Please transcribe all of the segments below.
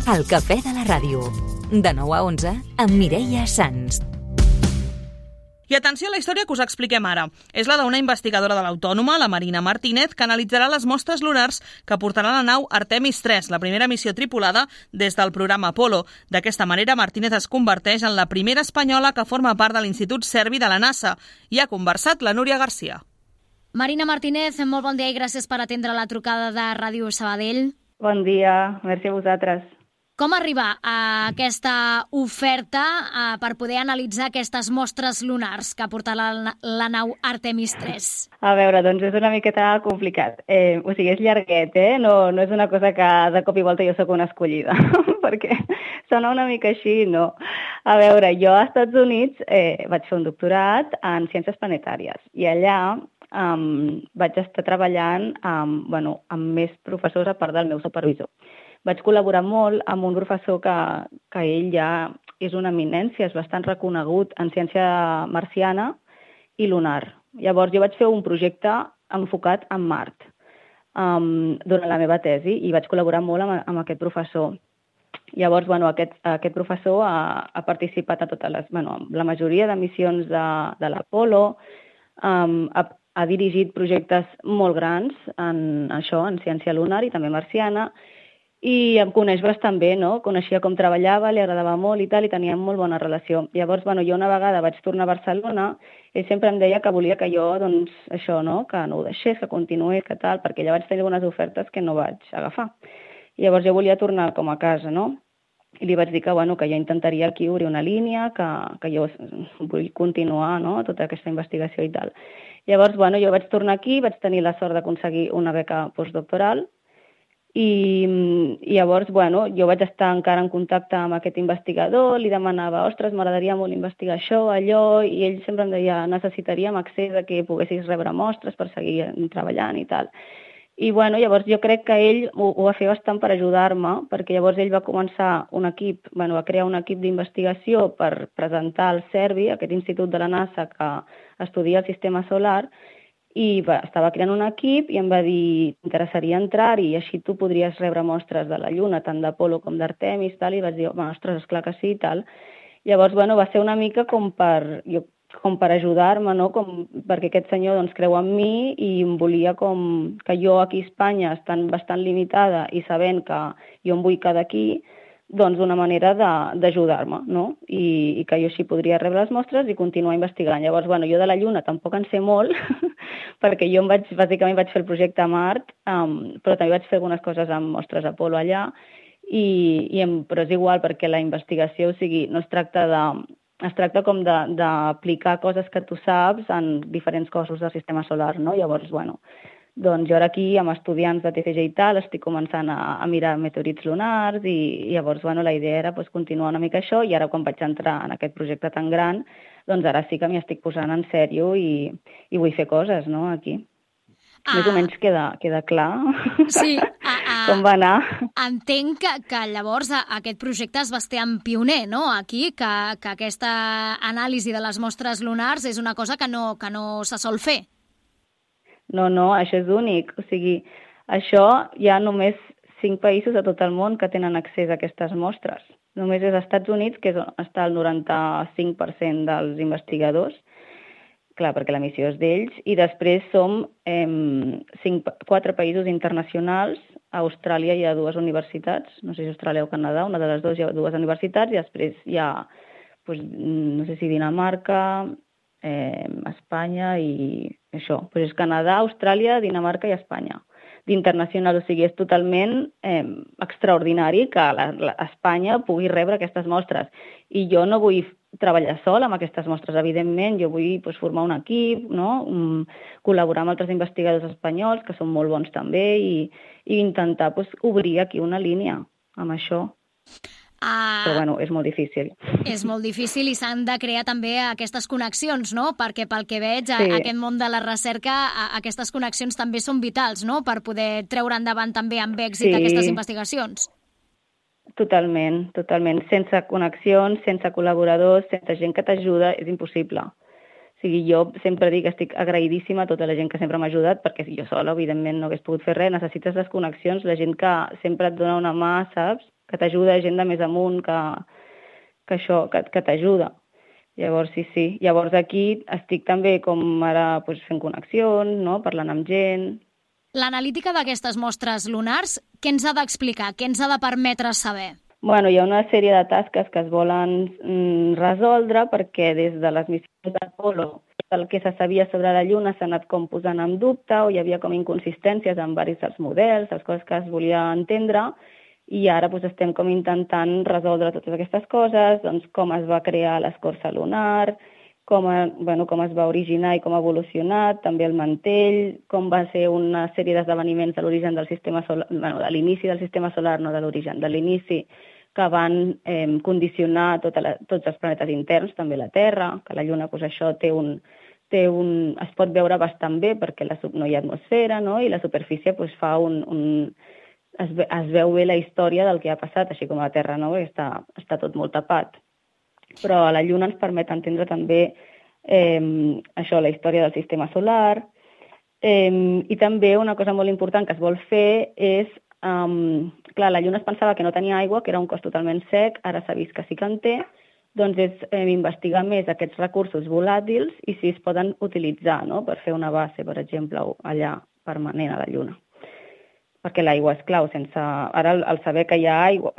El cafè de la ràdio. De 9 a 11 amb Mireia Sans. I atenció a la història que us expliquem ara. És la d'una investigadora de l'Autònoma, la Marina Martínez, que analitzarà les mostres lunars que portarà la nau Artemis 3, la primera missió tripulada des del programa Apolo. D'aquesta manera, Martínez es converteix en la primera espanyola que forma part de l'Institut Servi de la NASA. I ha conversat la Núria Garcia. Marina Martínez, molt bon dia i gràcies per atendre la trucada de Ràdio Sabadell. Bon dia, merci a vosaltres. Com arribar a aquesta oferta per poder analitzar aquestes mostres lunars que portarà la nau Artemis 3? A veure, doncs és una miqueta complicat. O sigui, és llarguet, No és una cosa que de cop i volta jo sóc una escollida, perquè sona una mica així, no. A veure, jo als Estats Units vaig fer un doctorat en ciències planetàries i allà vaig estar treballant amb més professors a part del meu supervisor. Vaig col·laborar molt amb un professor que ell ja és una eminència, és bastant reconegut en ciència marciana i lunar. Llavors jo vaig fer un projecte enfocat en Mart durant la meva tesi i vaig col·laborar molt amb aquest professor. Llavors, aquest professor ha participat a totes la majoria de missions de l'Apolo, ha dirigit projectes molt grans en això, en ciència lunar i també marciana, i em coneix bastant bé, no? Coneixia com treballava, li agradava molt i tal, i teníem molt bona relació. Llavors, jo una vegada vaig tornar a Barcelona, ell sempre em deia que volia que jo, doncs, això, no? Que no ho deixés, que continués, que tal, perquè ja vaig tenir algunes ofertes que no vaig agafar. Llavors jo volia tornar com a casa, no? I li vaig dir que jo intentaria aquí obrir una línia, que jo vull continuar, no? Tota aquesta investigació i tal. Llavors, jo vaig tornar aquí, vaig tenir la sort d'aconseguir una beca postdoctoral, i llavors, jo vaig estar encara en contacte amb aquest investigador, li demanava, ostres, m'agradaria molt investigar això, allò, i ell sempre em deia, necessitaríem accés a que poguessis rebre mostres per seguir treballant i tal. I llavors jo crec que ell ho va fer bastant per ajudar-me, perquè llavors ell va començar va crear un equip d'investigació per presentar al CERVI, aquest institut de la NASA que estudia el sistema solar, i estava creant un equip i em va dir, t'interessaria entrar-hi i així tu podries rebre mostres de la Lluna, tant d'Apolo com d'Artemis, tal, i vaig dir, ostres, esclar que sí, tal. Llavors, va ser una mica com per ajudar-me, no? Perquè aquest senyor creu en mi i em volia que jo aquí a Espanya, estant bastant limitada i sabent que jo em vull quedar aquí, doncs una manera d'ajudar-me, no? I que jo així podria rebre les mostres i continuar investigant. Llavors, jo de la Lluna tampoc en sé molt, perquè jo bàsicament vaig fer el projecte a Mart, però també vaig fer algunes coses amb mostres Apolo allà, però és igual perquè la investigació, o sigui, no es tracta com d'aplicar coses que tu saps en diferents cossos del sistema solar, no? Llavors, doncs jo ara aquí, amb estudiants de TFG i tal, estic començant a mirar meteorits lunars i llavors, la idea era continuar una mica això i ara quan vaig entrar en aquest projecte tan gran, doncs ara sí que m'hi estic posant en sèrio i vull fer coses, no?, aquí. Més o menys queda clar com va anar. Entenc que llavors aquest projecte és bastant pioner, no?, aquí, que aquesta anàlisi de les mostres lunars és una cosa que no se sol fer. No, això és únic. O sigui, això hi ha només 5 països a tot el món que tenen accés a aquestes mostres. Només és als Estats Units, que està el 95% dels investigadors, clar, perquè la missió és d'ells, i després som 4 països internacionals. A Austràlia hi ha 2 universitats, no sé si Austràlia o Canadà, una de les 2 hi ha 2 universitats, i després hi ha, no sé si Dinamarca, Espanya i això. És Canadà, Austràlia, Dinamarca i Espanya. D'internacional, o sigui, és totalment extraordinari que Espanya pugui rebre aquestes mostres. I jo no vull treballar sol amb aquestes mostres, evidentment, jo vull formar un equip, no? Col·laborar amb altres investigadors espanyols, que són molt bons també, i intentar obrir aquí una línia amb això. Però, és molt difícil. És molt difícil i s'han de crear també aquestes connexions, no? Perquè pel que veig, aquest món de la recerca, aquestes connexions també són vitals, no?, per poder treure endavant també amb èxit aquestes investigacions. Totalment. Sense connexions, sense col·laboradors, sense gent que t'ajuda, és impossible. O sigui, jo sempre dic que estic agraïdíssima a tota la gent que sempre m'ha ajudat, perquè si jo sola, evidentment, no hagués pogut fer res. Necessites les connexions, la gent que sempre et dona una mà, saps? que t'ajuda, gent de més amunt, que t'ajuda. Llavors, sí. Llavors aquí estic també com ara fent connexions, no? Parlant amb gent. L'analítica d'aquestes mostres lunars, què ens ha d'explicar? Què ens ha de permetre saber? Bueno, hi ha una sèrie de tasques que es volen resoldre perquè des de les missions d'Apolo el que se sabia sobre la Lluna s'ha anat com posant en dubte o hi havia com inconsistències en diversos dels models, les coses que es volia entendre, i ara estem com intentant resoldre totes aquestes coses, doncs com es va crear l'escorça lunar, com es va originar i com ha evolucionat, també el mantell, com va ser una sèrie d'esdeveniments de l'origen del sistema solar, de l'inici del sistema solar, no de l'origen, de l'inici, que van condicionar tots els planetes interns, també la Terra, que la Lluna això es pot veure bastant bé perquè no hi ha atmosfera, no? I la superfície fa es veu bé la història del que ha passat, així com a la Terra, no? Està tot molt tapat. Però a la Lluna ens permet entendre també la història del sistema solar, i també una cosa molt important que es vol fer és, clar, la Lluna es pensava que no tenia aigua, que era un cos totalment sec, ara s'ha vist que sí que en té, doncs és investigar més aquests recursos volàtils i si es poden utilitzar, no? Per fer una base, per exemple, allà permanent a la Lluna. Perquè l'aigua és clau. Ara, al saber que hi ha aigua,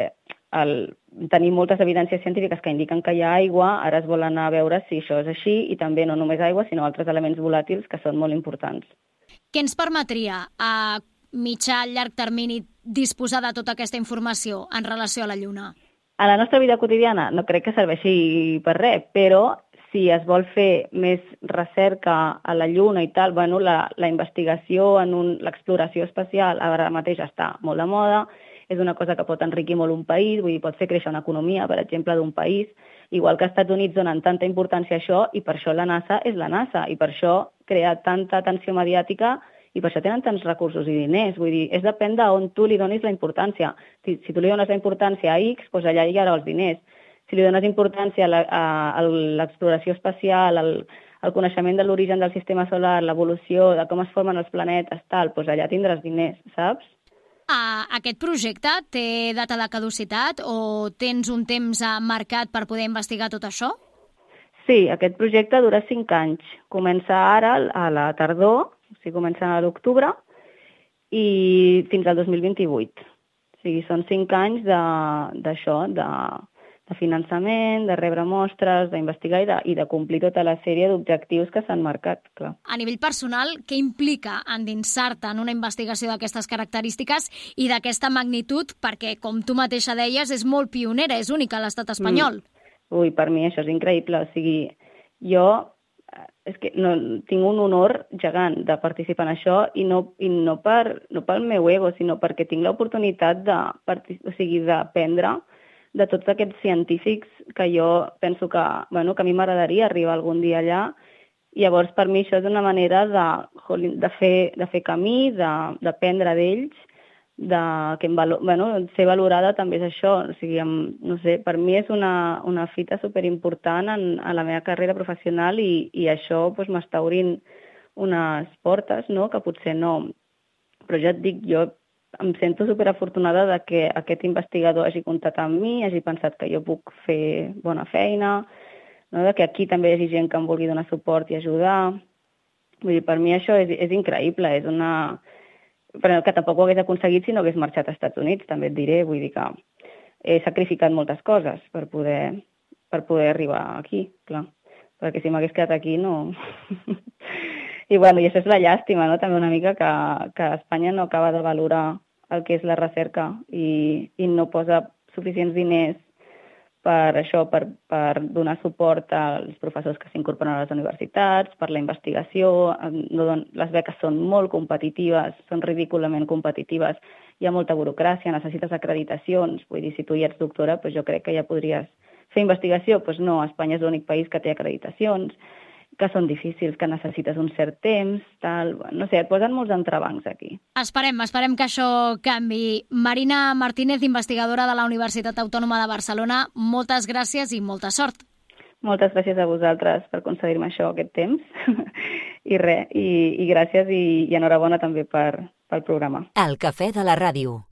tenir moltes evidències científiques que indiquen que hi ha aigua, ara es vol anar a veure si això és així, i també no només aigua, sinó altres elements volàtils que són molt importants. Què ens permetria a mitjà, llarg termini disposar de tota aquesta informació en relació a la Lluna? A la nostra vida quotidiana no crec que serveixi per res, però si es vol fer més recerca a la Lluna i tal, la investigació l'exploració espacial ara mateix està molt de moda, és una cosa que pot enriquir molt un país, vull dir, pot fer créixer una economia, per exemple, d'un país, igual que als Estats Units donen tanta importància a això, i per això la NASA és la NASA, i per això crea tanta atenció mediàtica, i per això tenen tants recursos i diners. Vull dir, depèn d'on tu li donis la importància. Si tu li dones la importància a X, doncs allà hi haurà els diners. Si li dones importància a l'exploració espacial, al coneixement de l'origen del sistema solar, l'evolució, de com es formen els planetes, doncs allà tindràs diners, saps? Aquest projecte té data de caducitat o tens un temps marcat per poder investigar tot això? Sí, aquest projecte dura 5 anys. Comença ara, a la tardor, comença a l'octubre, i fins al 2028. O sigui, són 5 anys d'això, de finançament, de rebre mostres, d'investigar i de complir tota la sèrie d'objectius que s'han marcat, clar. A nivell personal, què implica endinsar-te en una investigació d'aquestes característiques i d'aquesta magnitud? Perquè, com tu mateixa deies, és molt pionera, és única a l'estat espanyol. Ui, per mi això és increïble. O sigui, jo tinc un honor gegant de participar en això i no pel meu ego, sinó perquè tinc l'oportunitat d'aprendre de tots aquests científics que jo penso que a mi m'agradaria arribar algun dia allà. Llavors, per mi això és una manera de fer camí, d'aprendre d'ells, ser valorada també és això. O sigui, no sé, per mi és una fita superimportant en la meva carrera professional i això m'està obrint unes portes, no?, que potser no. Però ja et dic, jo em sento superafortunada de que aquest investigador hagi comptat amb mi, hagi pensat que jo puc fer bona feina, no?, de que aquí també hi hagi gent que em vulgui donar suport i ajudar. Vull dir, per mi això és increïble, és però que tampoc ho hagués aconseguit si no hagués marxat als Estats Units, també et diré. Vull dir que he sacrificat moltes coses per poder arribar aquí, clar. Perquè si m'hagués quedat aquí, no... I això és la llàstima, no?, també una mica que Espanya no acaba de valorar el que és la recerca i no posa suficients diners per això, per donar suport als professors que s'incorporen a les universitats, per la investigació. Les beques són molt competitives, són ridículament competitives, hi ha molta burocràcia, necessites acreditacions. Vull dir, si tu ja ets doctora, jo crec que ja podries fer investigació. Doncs no, Espanya és l'únic país que té acreditacions, que són difícils, que necessites un cert temps, tal... No sé, et posen molts entrebancs aquí. Esperem que això canvi. Marina Martínez, investigadora de la Universitat Autònoma de Barcelona, moltes gràcies i molta sort. Moltes gràcies a vosaltres per concedir-me això, aquest temps. I gràcies i enhorabona també pel programa. El cafè de la ràdio.